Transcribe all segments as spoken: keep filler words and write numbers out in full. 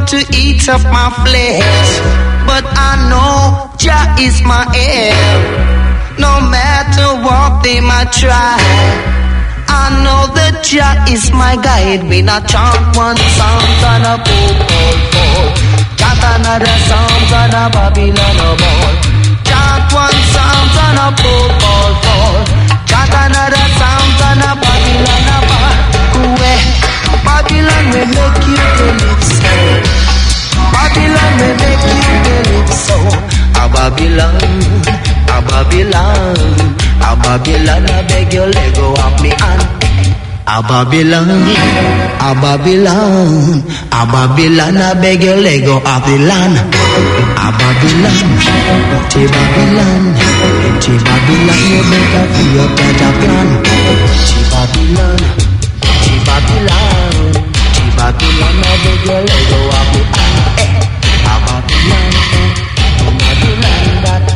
to eat up my flesh, but I know Jah is my heir. No matter what they might try, I know that Jah is my guide. Me not chant one song and a boom, boom, boom. Chant another song and a Babylon a ball. Chant one song and a boom, boom, boom. Chant another song and a Babylon a ball. Where Babylon will make you believe so. Babylon will make you believe so. A Babylon, a Babylon, a Babylon, I beg your leg go off me hand. A Babylon, a Babylon, a Babylon, I beg your leg go off the land. A Babylon, T Babylon, T Babylon, you better feel your better plan. T Babylon, T Babylon, T Babylon, I beg your leg go off the hand. A Babylon, a Babylon, that.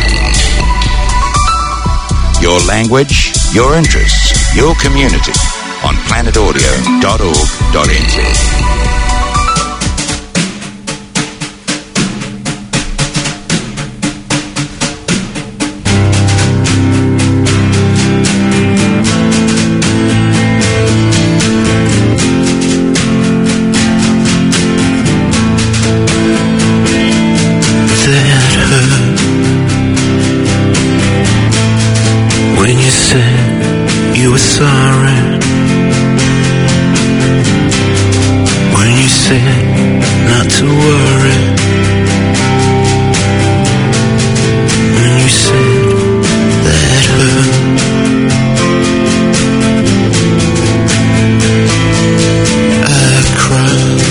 Your language, your interests, your community on planet audio dot org dot n z. When you said you were sorry, when you said not to worry, when you said that hurt, I cried.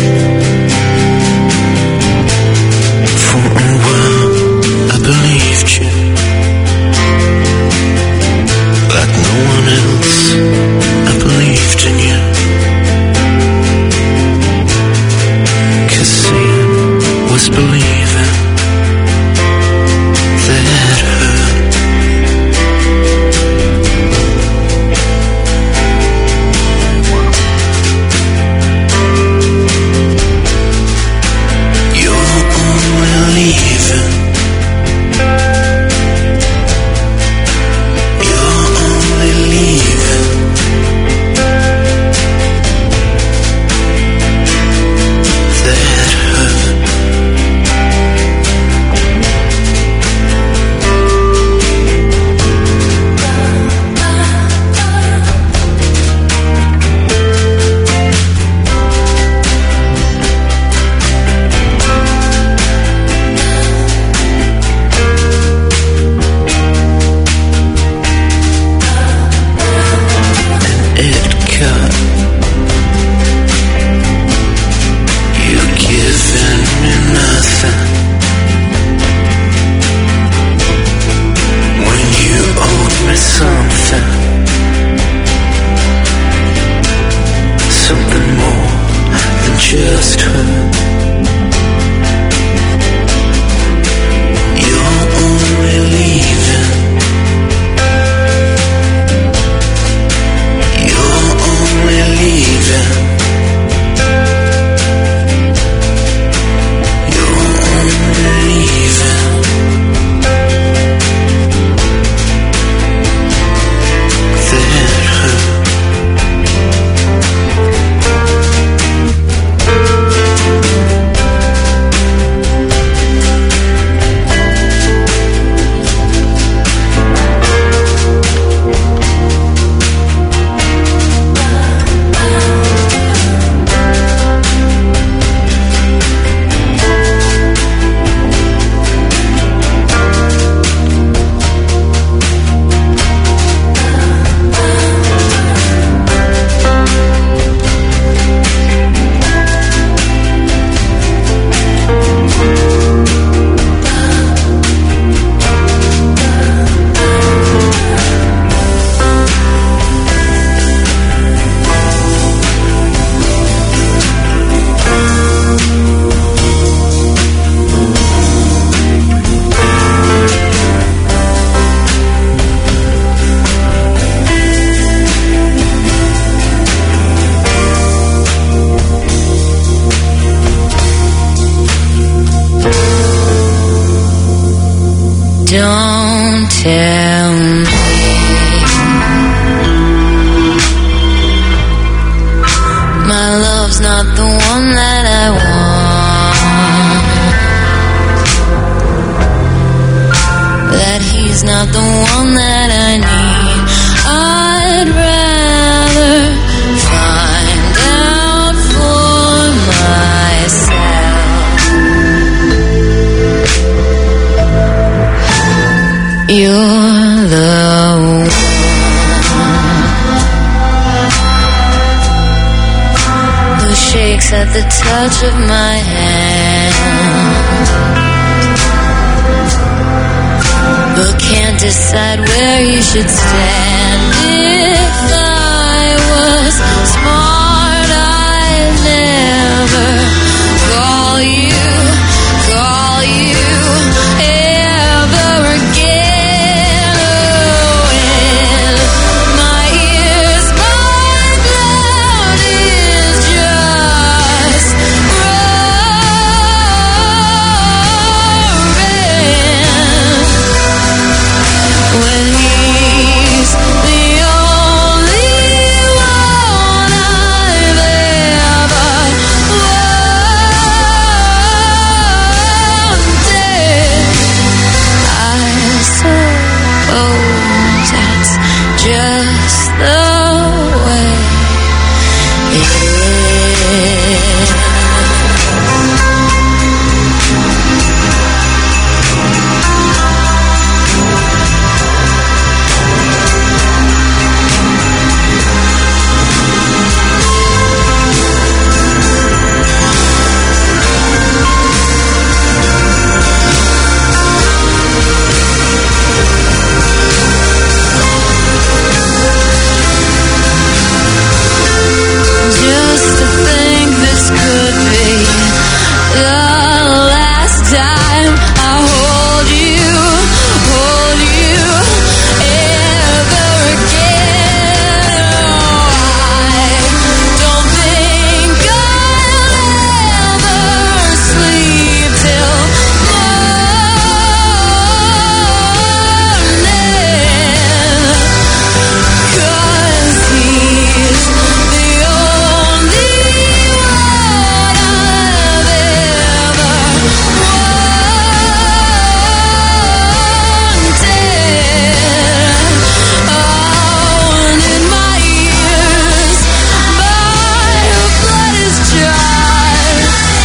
For a while I believed you like no one else. I believed in you, 'cause seeing was believing. That hurt. You're only leaving. Only tell me my love's not the one that I want, that he's not the one that I need. I'd rather find out for myself. You're the one who shakes at the touch of my hand, but can't decide where you should stand. If I was smart, I'd never call you, call you ever again. Oh, in my ears, my blood is just roaring when he's the only one I've ever wanted. I suppose that's just the way it is. Just to think this could be the last time I hold you, hold you ever again. Oh, I don't think I'll ever sleep till morning, 'cause he's the only one I've ever wanted. Oh, and in my ears, my blood is just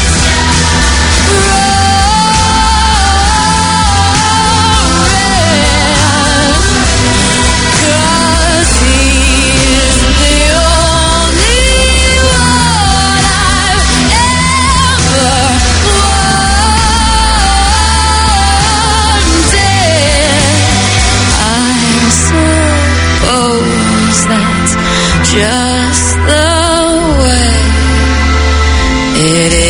roaring, 'cause he's the only one I've ever wanted. I suppose that's just the way it is.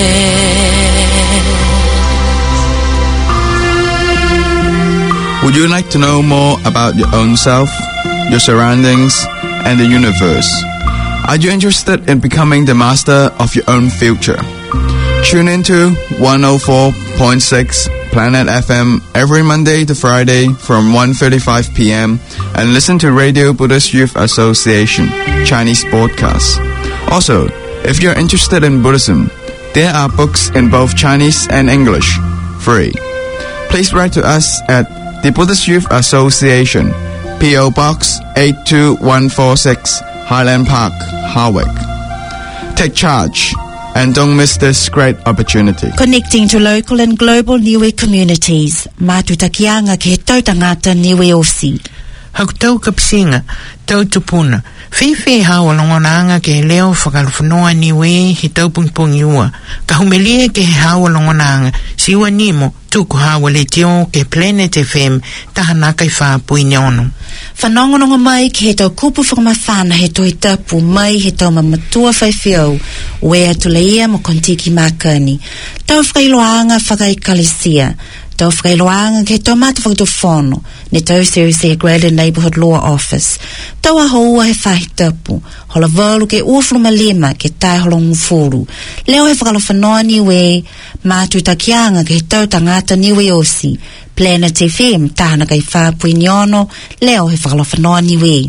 Would you like to know more about your own self, your surroundings, and the universe? Are you interested in becoming the master of your own future? Tune into one oh four point six Planet F M every Monday to Friday from one thirty-five p.m. and listen to Radio Buddhist Youth Association Chinese podcasts. Also, if you're interested in Buddhism, there are books in both Chinese and English, free. Please write to us at the Buddhist Youth Association, P O Box eight two one four six, Highland Park, Harwick. Take charge and don't miss this great opportunity. Connecting to local and global Niue communities. Matutakianga ke tau tangata Niue Osi. Hau tau kapsinga, tau tupuna. Whiwhi hao longonanga ke leo whakalwhanoa Niue he tau pungpung iua. Ka humelia ke hao longonanga, siwa nimo, tuku hawa le tio ke Planet F M, tahana kai whapui nyono. Whanongononga mai ki he tau kupu whakamawhana he toi tapu mai he tau mamatua whaiwhiau wea tuleia mo kontiki makani. Tau whailoanga whakaikalesia. Tau whakailoanga ke tau mata whakatofono ne tau Serisi Graded Neighbourhood Law Office. Tau a hoa he whahitapu, hola walu ke uafluma lima ke tai holongu furu. Leo he whakalawhanoa niwe, mātu takianga ke tau tangata niwe osi. Planet F M, tahana kai whāpui niono, leo he whakalawhanoa niwe.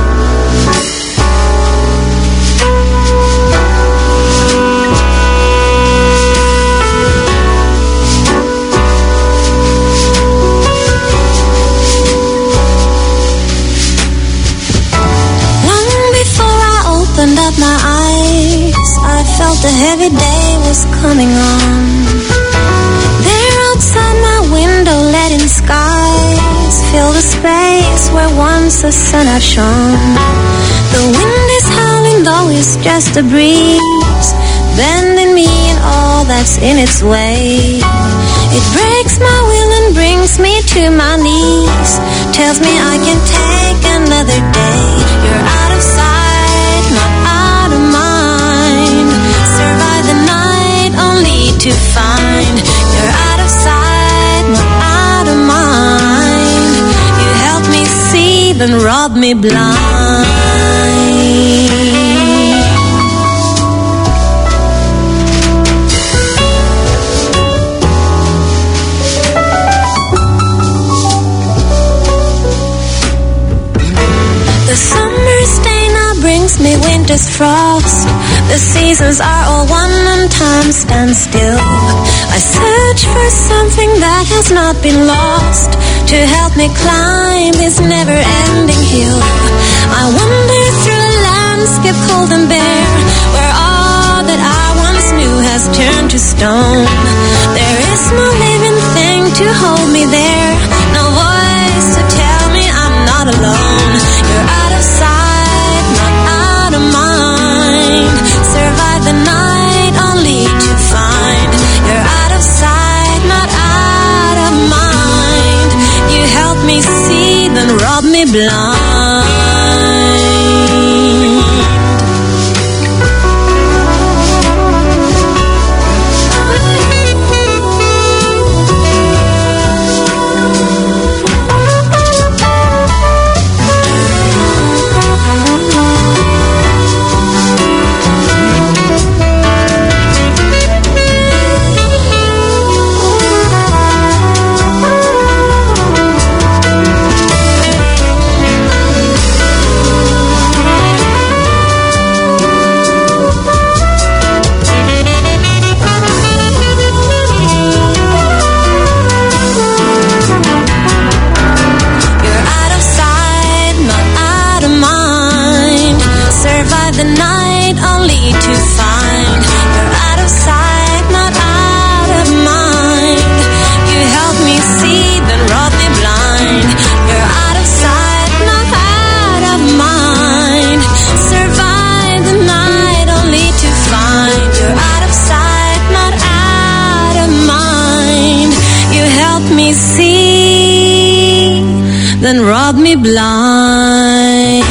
My eyes, I felt a heavy day was coming on. There outside my window, letting skies fill the space where once the sun had shone. The wind is howling, though it's just a breeze, bending me and all that's in its way. It breaks my will and brings me to my knees, tells me I can take another day. You're out of sight, not out of mind. Survive the night only to find you're out of sight, not out of mind. You help me see, then rob me blind. The summer's day now brings me winter's frost. The seasons are all one and time stands still. I search for something that has not been lost, to help me climb this never-ending hill. I wander through a landscape cold and bare, where all that I once knew has turned to stone. There is no living thing to hold me there, no voice to tell me I'm not alone. You're out of sight, not out of mind. Survive the night only to find you're out of sight, not out of mind. You help me see, then rob me blind. The night only to find you're out of sight, not out of mind. You help me see, then rob me blind. You're out of sight, not out of mind. Survive the night only to find you're out of sight, not out of mind. You help me see, then rob me blind.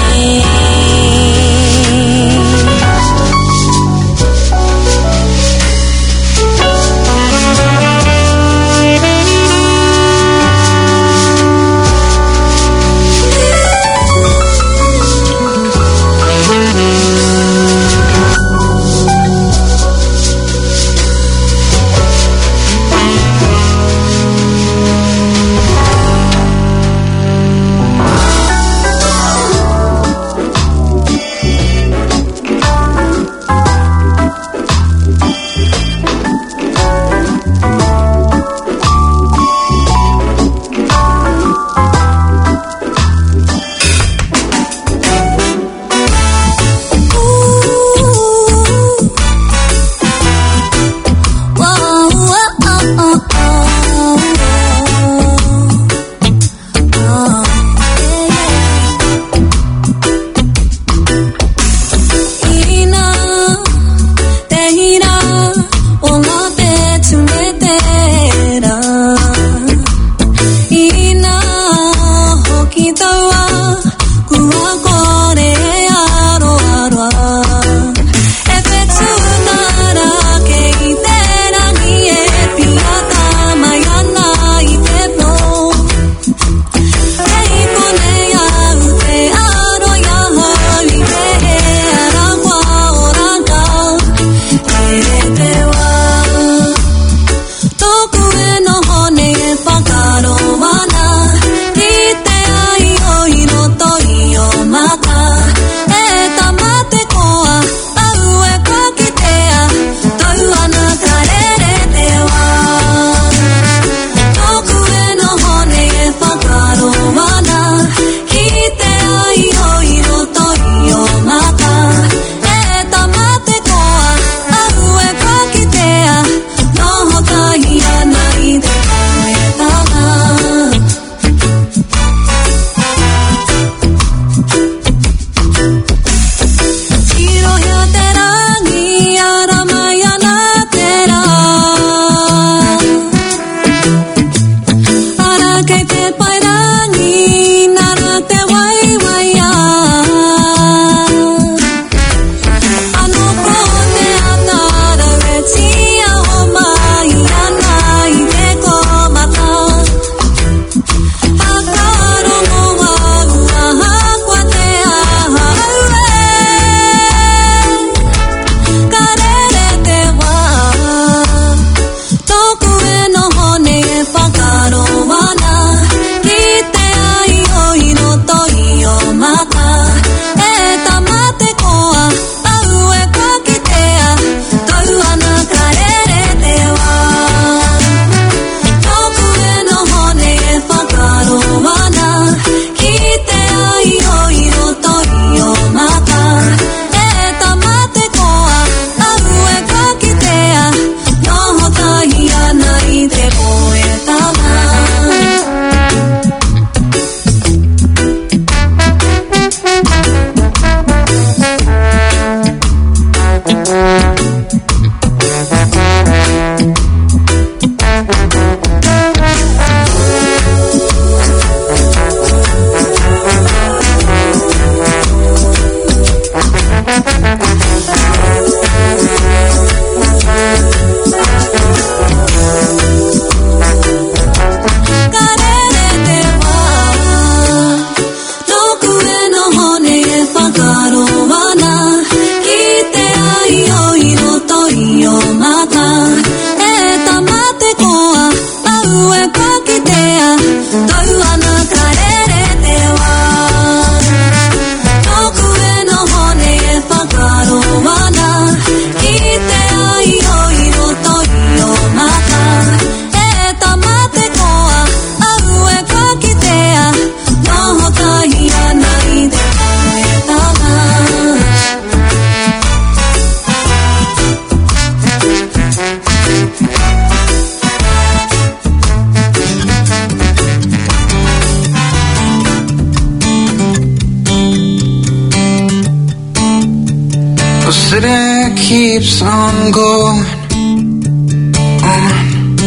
city keeps on going on.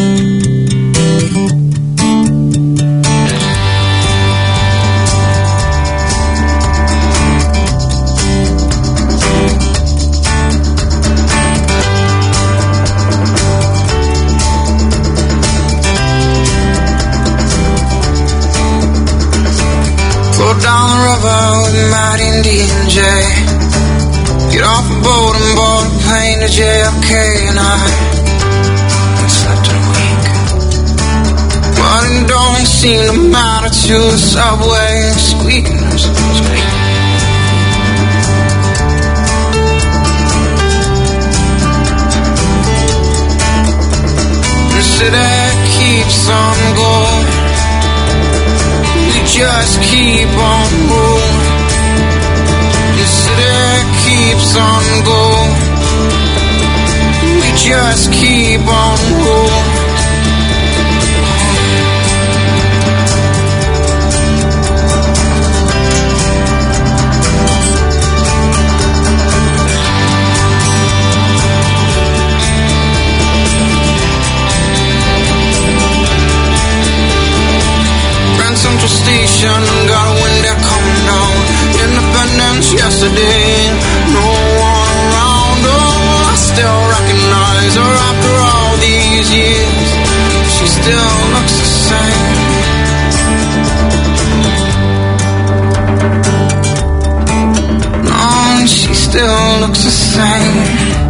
Float down the river with mighty Indian J. Get off a boat and board a plane to J F K, and I slept a week. But it don't seem to matter to the subway squeaking, squeaking. The city keeps on going. We just keep on moving. The city keeps on going. We just keep on going. Grand Central Station, got a window coming down. Independence yesterday, no one around. Oh, I still recognize her after all these years. She still looks the same. No, she still looks the same.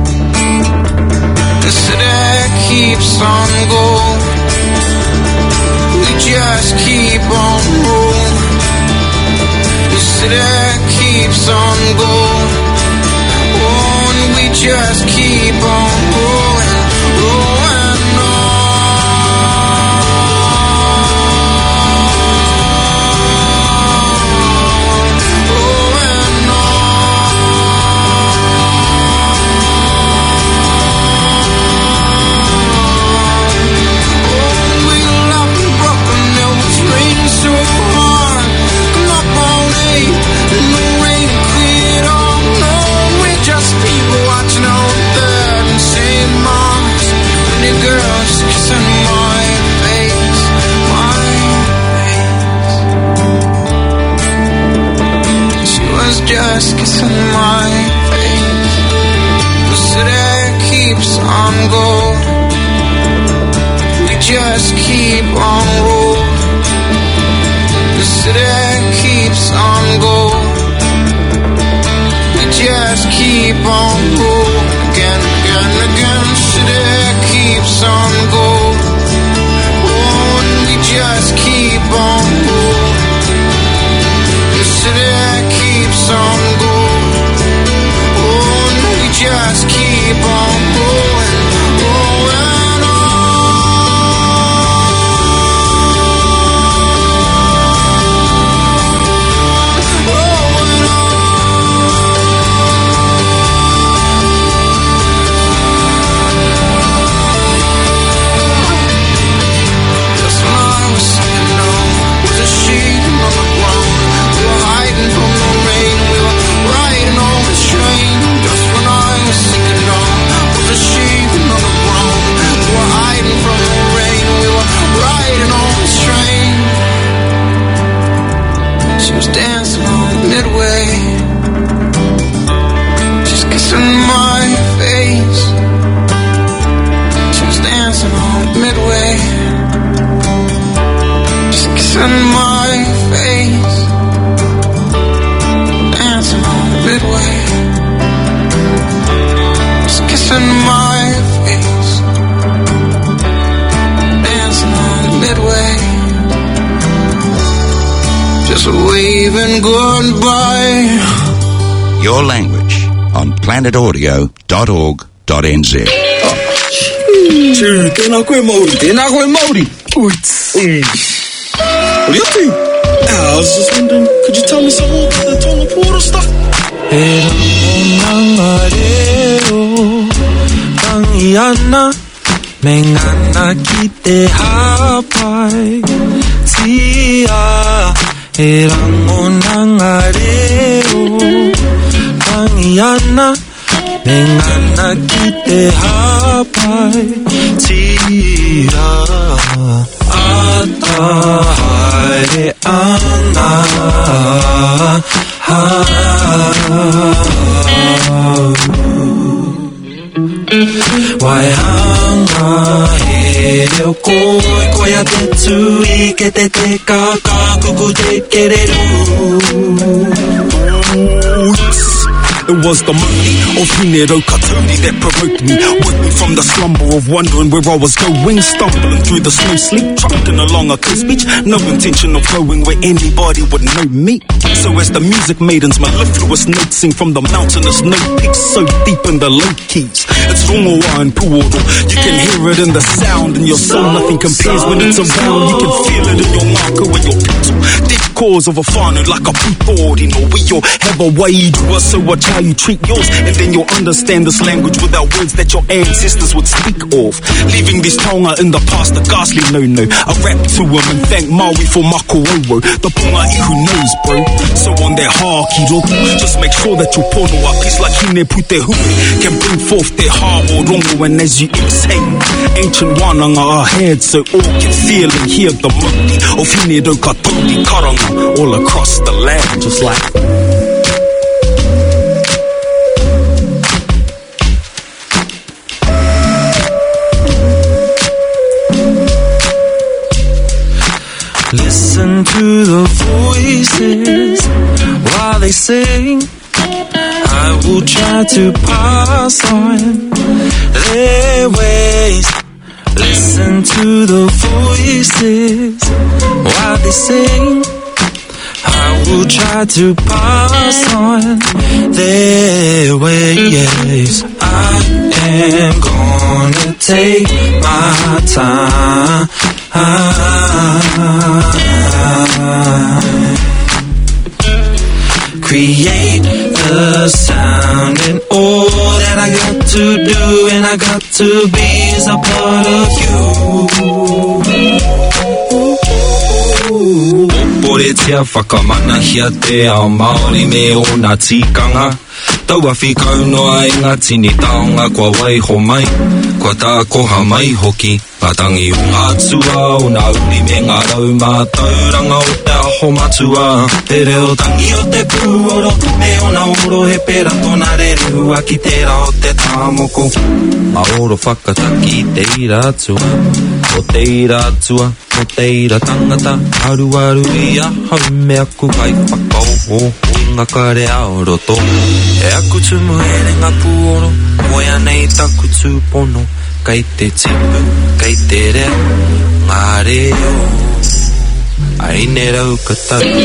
The city keeps on going. We just keep on rolling. The city keeps on going. Oh, and we just keep on rolling, rolling on. Rolling on. Oh, we left in Brooklyn, it was raining so hard. Come up all day, and the rain cleared off. No, we're just people watching out there in Saint Mars. And the girl just kissing my face, my face. She was just kissing my face. The city keeps on going. We just keep on rolling. The city keeps on going. We just keep on going. Again, again, again. The city keeps on going. Oh, and we just keep on going. The city keeps on going. Oh, and we just keep on going, going on. Dancing on Midway, she's kissing my face. She was dancing on Midway, she's kissing my face. Dancing on Midway, she's kissing my face. Dancing on Midway, just waving goodbye. Your language on planet audio dot org dot n z. Tjur, tēnā koe Māori, tēnā koe Māori. Oits. What are you up to? Ah, I was just wondering, could you tell me some more about the Tonga Porter stuff? E ranga reo, rangiana, me ngana ki te hapai. Tia, e rango nanga reo, rangiana, Me ngana ki te hapai tia ata haere ana Waihanga he reo koi koia te tui ke te te kaka kuku te kereru. It was the money of Hinero Katoni that provoked me, woke me from the slumber of wondering where I was going, stumbling through the snow sleep, trucking along a coast beach, no intention of going where anybody would know me. So as the music maidens mellifluous notes sing from the mountainous note peaks so deep in the low keys, it's Rongoa and Puoro. You can hear it in the sound in your soul, nothing compares when it's around. You can feel it in your marker when your pencil deep cause of a whānau like a people, you know, we all have a way to us, so watch how you treat yours, and then you'll understand this language without words that your ancestors would speak of. Leaving this taonga in the past, the ghastly no-no. I rap to him and thank Maui for Mako'owo, the pungai who knows, bro. So on that haki roku, just make sure that your pono a piece like Hine Putehui can bring forth their hāo rongo, and as you exhale, ancient wānanga are ahead, so all can feel and hear the mukti of Hinedo Katoni Karanga all across the land, just like listen to the voices while they sing. I will try to pass on their ways. Listen to the voices while they sing. I will try to pass on their ways. I am gonna take my time. Create the sound, and all that I got to do and I got to be is a part of you. Opore tia whakamanahia te ao Māori me o nā tikanga. Taua whikau noa i ngā tini taonga kua waiho mai, kua tā koha mai hoki. Patangi o ngā tua o nā uri me ngā rau mātauranga o te aho matua. Te reo tangi o te puoro, me o nā oro he pera tōna reru a ki tērā o te tāmoko. A oro whakataki i te ira atua, o te ira atua, o te ira tangata. Aru aru i a hau me aku kai whakau o ngā kare aoroto. E aku tumu e re ngā puoro, koia nei taku tūpono. Kai te tipu, kai te rea, ngā reo, ai ne rau ka taku.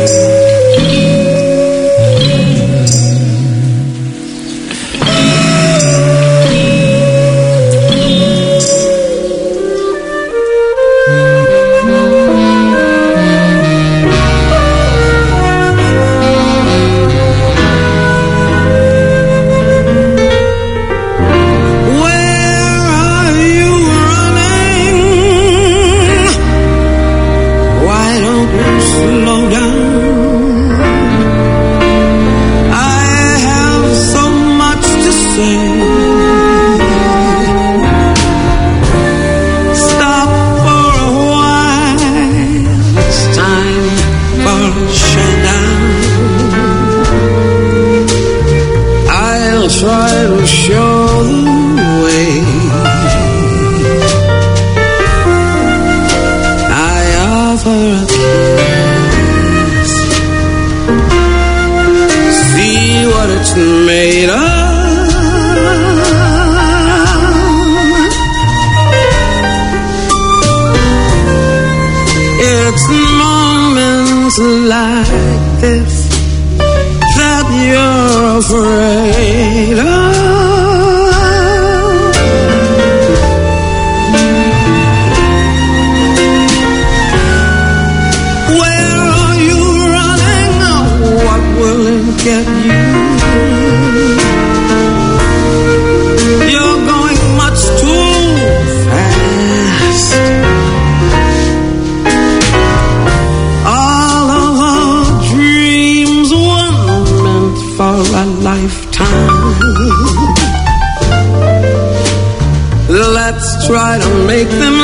Made of. It's moments like this that you're afraid of. Where are you running? What will it get you? Lifetime. try to make them